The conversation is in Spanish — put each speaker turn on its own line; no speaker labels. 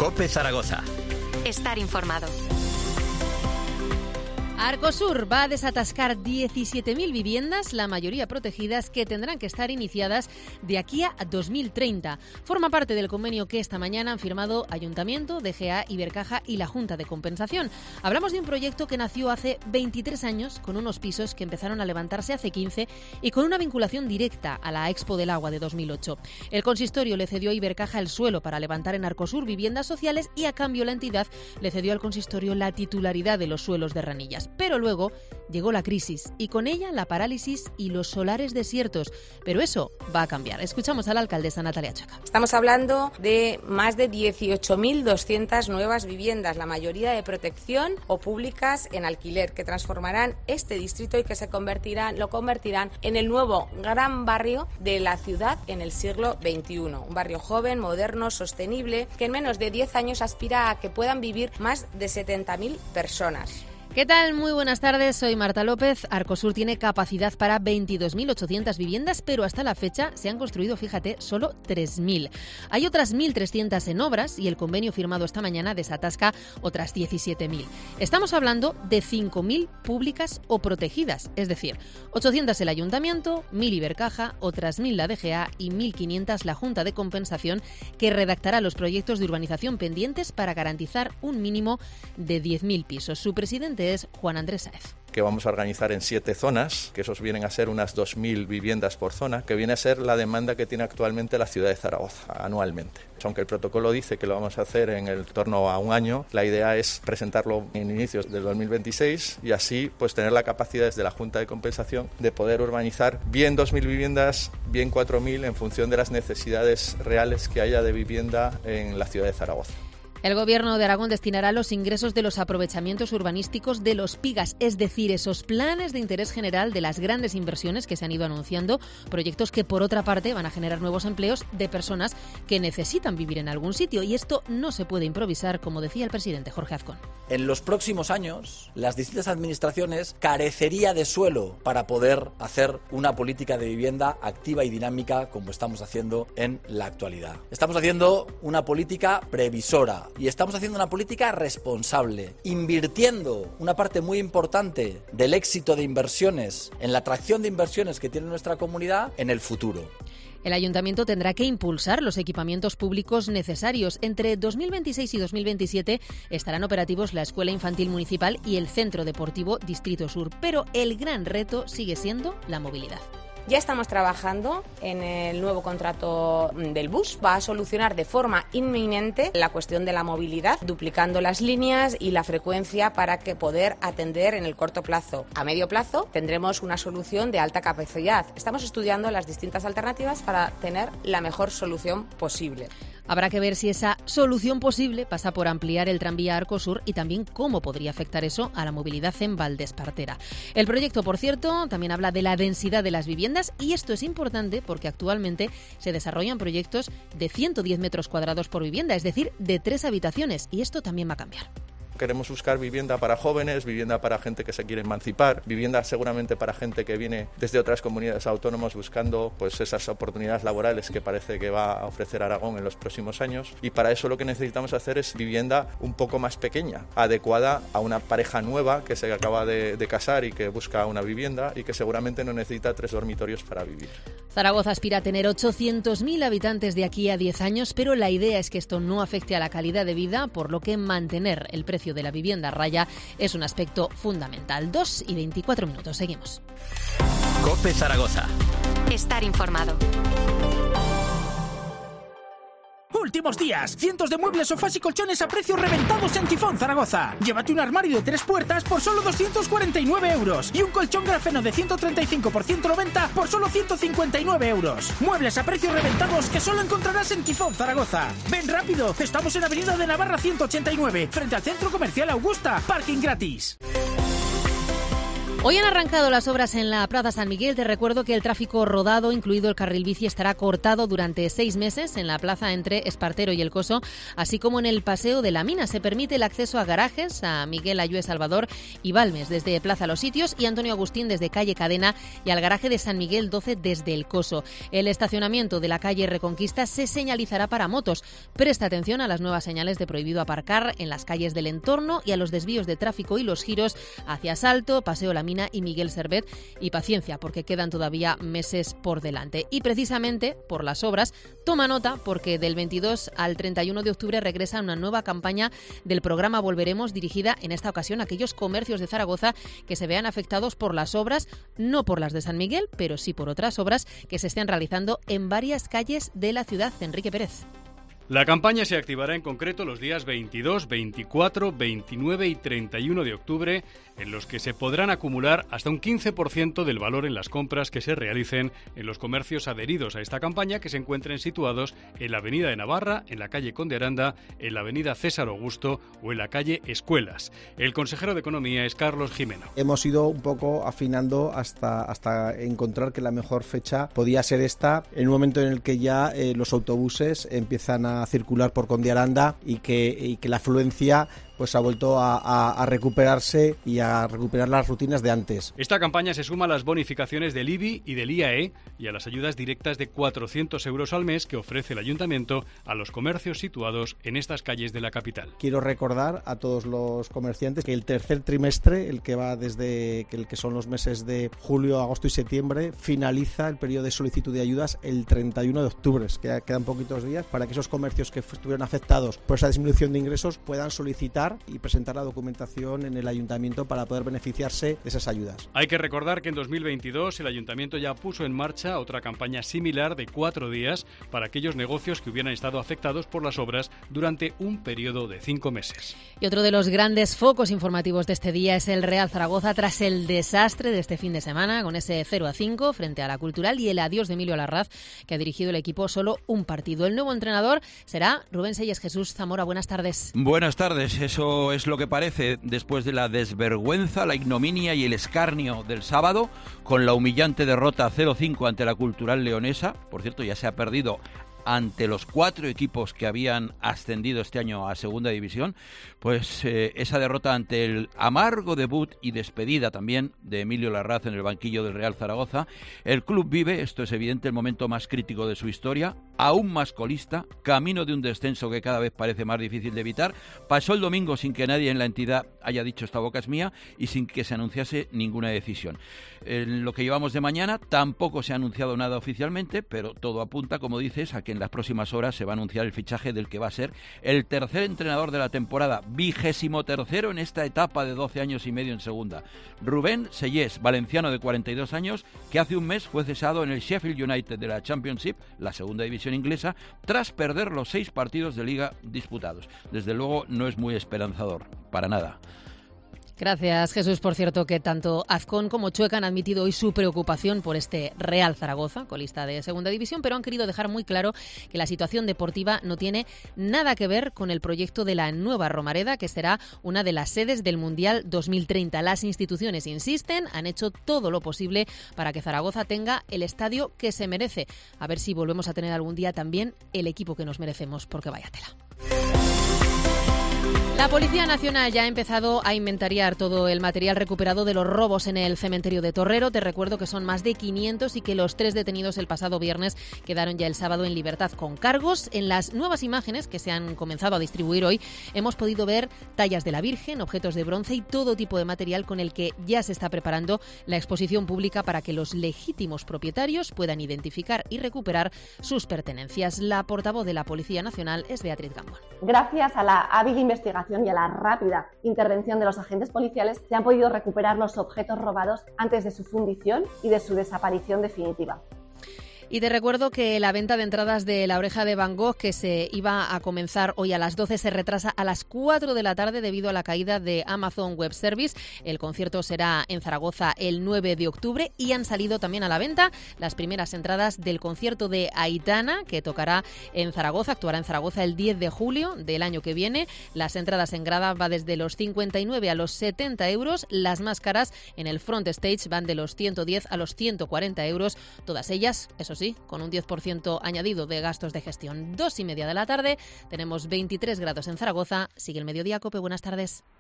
COPE Zaragoza.
Estar informado.
Arcosur va a desatascar 17.000 viviendas, la mayoría protegidas, que tendrán que estar iniciadas de aquí a 2030. Forma parte del convenio que esta mañana han firmado Ayuntamiento, DGA, Ibercaja y la Junta de Compensación. Hablamos de un proyecto que nació hace 23 años, con unos pisos que empezaron a levantarse hace 15 y con una vinculación directa a la Expo del Agua de 2008. El consistorio le cedió a Ibercaja el suelo para levantar en Arcosur viviendas sociales y a cambio la entidad le cedió al consistorio la titularidad de los suelos de Ranillas. Pero luego llegó la crisis y con ella la parálisis y los solares desiertos. Pero eso va a cambiar. Escuchamos a la alcaldesa Natalia Chaca.
Estamos hablando de más de 18.200 nuevas viviendas, la mayoría de protección o públicas en alquiler, que transformarán este distrito y que lo convertirán en el nuevo gran barrio de la ciudad en el siglo XXI. Un barrio joven, moderno, sostenible, que en menos de 10 años aspira a que puedan vivir más de 70.000 personas.
¿Qué tal? Muy buenas tardes, soy Marta López. Arcosur tiene capacidad para 22.800 viviendas, pero hasta la fecha se han construido, fíjate, solo 3.000. Hay otras 1.300 en obras y el convenio firmado esta mañana desatasca otras 17.000. Estamos hablando de 5.000 públicas o protegidas, es decir, 800 el Ayuntamiento, 1.000 Ibercaja, otras 1.000 la DGA y 1.500 la Junta de Compensación, que redactará los proyectos de urbanización pendientes para garantizar un mínimo de 10.000 pisos. Su presidente es Juan Andrés Sáez.
Que vamos a organizar en 7 zonas, que esos vienen a ser unas 2.000 viviendas por zona, que viene a ser la demanda que tiene actualmente la ciudad de Zaragoza anualmente. Aunque el protocolo dice que lo vamos a hacer en el torno a un año, la idea es presentarlo en inicios del 2026 y así pues tener la capacidad desde la Junta de Compensación de poder urbanizar bien 2.000 viviendas, bien 4.000 en función de las necesidades reales que haya de vivienda en la ciudad de Zaragoza.
El Gobierno de Aragón destinará los ingresos de los aprovechamientos urbanísticos de los PIGAs, es decir, esos planes de interés general de las grandes inversiones que se han ido anunciando, proyectos que por otra parte van a generar nuevos empleos de personas que necesitan vivir en algún sitio, y esto no se puede improvisar, como decía el presidente Jorge Azcón.
En los próximos años, las distintas administraciones carecería de suelo para poder hacer una política de vivienda activa y dinámica como estamos haciendo en la actualidad. Estamos haciendo una política previsora y estamos haciendo una política responsable, invirtiendo una parte muy importante del éxito de inversiones, en la atracción de inversiones que tiene nuestra comunidad en el futuro.
El Ayuntamiento tendrá que impulsar los equipamientos públicos necesarios. Entre 2026 y 2027 estarán operativos la Escuela Infantil Municipal y el Centro Deportivo Distrito Sur, pero el gran reto sigue siendo la movilidad.
Ya estamos trabajando en el nuevo contrato del bus. Va a solucionar de forma inminente la cuestión de la movilidad, duplicando las líneas y la frecuencia para que poder atender en el corto plazo. A medio plazo tendremos una solución de alta capacidad. Estamos estudiando las distintas alternativas para tener la mejor solución posible.
Habrá que ver si esa solución posible pasa por ampliar el tranvía Arcosur y también cómo podría afectar eso a la movilidad en Valdespartera. El proyecto, por cierto, también habla de la densidad de las viviendas, y esto es importante porque actualmente se desarrollan proyectos de 110 metros cuadrados por vivienda, es decir, de 3 habitaciones, y esto también va a cambiar.
Queremos buscar vivienda para jóvenes, vivienda para gente que se quiere emancipar, vivienda seguramente para gente que viene desde otras comunidades autónomas buscando pues esas oportunidades laborales que parece que va a ofrecer Aragón en los próximos años, y para eso lo que necesitamos hacer es vivienda un poco más pequeña, adecuada a una pareja nueva que se acaba de casar y que busca una vivienda y que seguramente no necesita 3 dormitorios para vivir.
Zaragoza aspira a tener 800.000 habitantes de aquí a 10 años, pero la idea es que esto no afecte a la calidad de vida, por lo que mantener el precio de la vivienda a raya es un aspecto fundamental. 2:24, seguimos.
COPE Zaragoza.
Estar informado.
Últimos días, cientos de muebles, sofás y colchones a precios reventados en Tifón Zaragoza. Llévate un armario de 3 puertas por solo 249 euros y un colchón grafeno de 135 por 190 por solo 159 euros. Muebles a precios reventados que solo encontrarás en Tifón Zaragoza. Ven rápido, estamos en Avenida de Navarra 189, frente al Centro Comercial Augusta. Parking gratis.
Hoy han arrancado las obras en la Plaza San Miguel. Te recuerdo que el tráfico rodado, incluido el carril bici, estará cortado durante 6 meses en la plaza entre Espartero y El Coso, así como en el Paseo de la Mina. Se permite el acceso a garajes, a Miguel Ayué Salvador y Balmes desde Plaza Los Sitios y Antonio Agustín desde calle Cadena y al garaje de San Miguel 12 desde El Coso. El estacionamiento de la calle Reconquista se señalizará para motos. Presta atención a las nuevas señales de prohibido aparcar en las calles del entorno y a los desvíos de tráfico y los giros hacia Salto, Paseo La Mina y Miguel Servet, y paciencia porque quedan todavía meses por delante. Y precisamente por las obras, toma nota porque del 22 al 31 de octubre regresa una nueva campaña del programa Volveremos, dirigida en esta ocasión a aquellos comercios de Zaragoza que se vean afectados por las obras, no por las de San Miguel, pero sí por otras obras que se estén realizando en varias calles de la ciudad. Enrique Pérez.
La campaña se activará en concreto los días 22, 24, 29 y 31 de octubre, en los que se podrán acumular hasta un 15% del valor en las compras que se realicen en los comercios adheridos a esta campaña, que se encuentren situados en la Avenida de Navarra, en la calle Conde Aranda, en la Avenida César Augusto o en la calle Escuelas. El consejero de Economía es Carlos Jimeno.
Hemos ido un poco afinando hasta encontrar que la mejor fecha podía ser esta, en un momento en el que ya los autobuses empiezan a circular por Conde Aranda y que la afluencia pues ha vuelto a recuperarse y a recuperar las rutinas de antes.
Esta campaña se suma a las bonificaciones del IBI y del IAE y a las ayudas directas de 400 euros al mes que ofrece el Ayuntamiento a los comercios situados en estas calles de la capital.
Quiero recordar a todos los comerciantes que el tercer trimestre, el que va desde el que son los meses de julio, agosto y septiembre, finaliza el periodo de solicitud de ayudas el 31 de octubre. Quedan poquitos días para que esos comercios que estuvieron afectados por esa disminución de ingresos puedan solicitar y presentar la documentación en el Ayuntamiento para poder beneficiarse de esas ayudas.
Hay que recordar que en 2022 el Ayuntamiento ya puso en marcha otra campaña similar de 4 días para aquellos negocios que hubieran estado afectados por las obras durante un periodo de 5 meses.
Y otro de los grandes focos informativos de este día es el Real Zaragoza tras el desastre de este fin de semana con ese 0-5 frente a la Cultural y el adiós de Emilio Larraz, que ha dirigido el equipo solo un partido. El nuevo entrenador será Rubén Seyes. Jesús Zamora, buenas tardes.
Buenas tardes. Eso es lo que parece después de la desvergüenza, la ignominia y el escarnio del sábado, con la humillante derrota 0-5 ante la Cultural leonesa. Por cierto, ya se ha perdido ante los 4 equipos que habían ascendido este año a Segunda División, pues esa derrota ante el amargo debut y despedida también de Emilio Larraz en el banquillo del Real Zaragoza. El club vive, esto es evidente, el momento más crítico de su historia, aún más colista, camino de un descenso que cada vez parece más difícil de evitar. Pasó el domingo sin que nadie en la entidad haya dicho esta boca es mía y sin que se anunciase ninguna decisión. En lo que llevamos de mañana tampoco se ha anunciado nada oficialmente, pero todo apunta, como dices, a que en las próximas horas se va a anunciar el fichaje del que va a ser el tercer entrenador de la temporada, 23º en esta etapa de 12 años y medio en segunda. Rubén Seyes, valenciano de 42 años, que hace un mes fue cesado en el Sheffield United de la Championship, la segunda división inglesa, tras perder los 6 partidos de liga disputados. Desde luego no es muy esperanzador, para nada.
Gracias, Jesús. Por cierto, que tanto Azcón como Chueca han admitido hoy su preocupación por este Real Zaragoza, colista de Segunda División, pero han querido dejar muy claro que la situación deportiva no tiene nada que ver con el proyecto de la nueva Romareda, que será una de las sedes del Mundial 2030. Las instituciones insisten, han hecho todo lo posible para que Zaragoza tenga el estadio que se merece. A ver si volvemos a tener algún día también el equipo que nos merecemos, porque vaya tela. La Policía Nacional ya ha empezado a inventariar todo el material recuperado de los robos en el cementerio de Torrero. Te recuerdo que son más de 500 y que los 3 detenidos el pasado viernes quedaron ya el sábado en libertad con cargos. En las nuevas imágenes que se han comenzado a distribuir hoy hemos podido ver tallas de la Virgen, objetos de bronce y todo tipo de material con el que ya se está preparando la exposición pública para que los legítimos propietarios puedan identificar y recuperar sus pertenencias. La portavoz de la Policía Nacional es Beatriz Gambón.
Gracias a la hábil investigación y a la rápida intervención de los agentes policiales se han podido recuperar los objetos robados antes de su fundición y de su desaparición definitiva.
Y te recuerdo que la venta de entradas de La Oreja de Van Gogh, que se iba a comenzar hoy a las 12, se retrasa a las 4 de la tarde debido a la caída de Amazon Web Service. El concierto será en Zaragoza el 9 de octubre y han salido también a la venta las primeras entradas del concierto de Aitana, que tocará en Zaragoza, actuará en Zaragoza el 10 de julio del año que viene. Las entradas en grada va desde los 59 a los 70 euros. Las más caras en el front stage van de los 110 a los 140 euros. Todas ellas, eso sí, con un 10% añadido de gastos de gestión. 2:30 de la tarde, tenemos 23 grados en Zaragoza. Sigue el mediodía, COPE. Buenas tardes.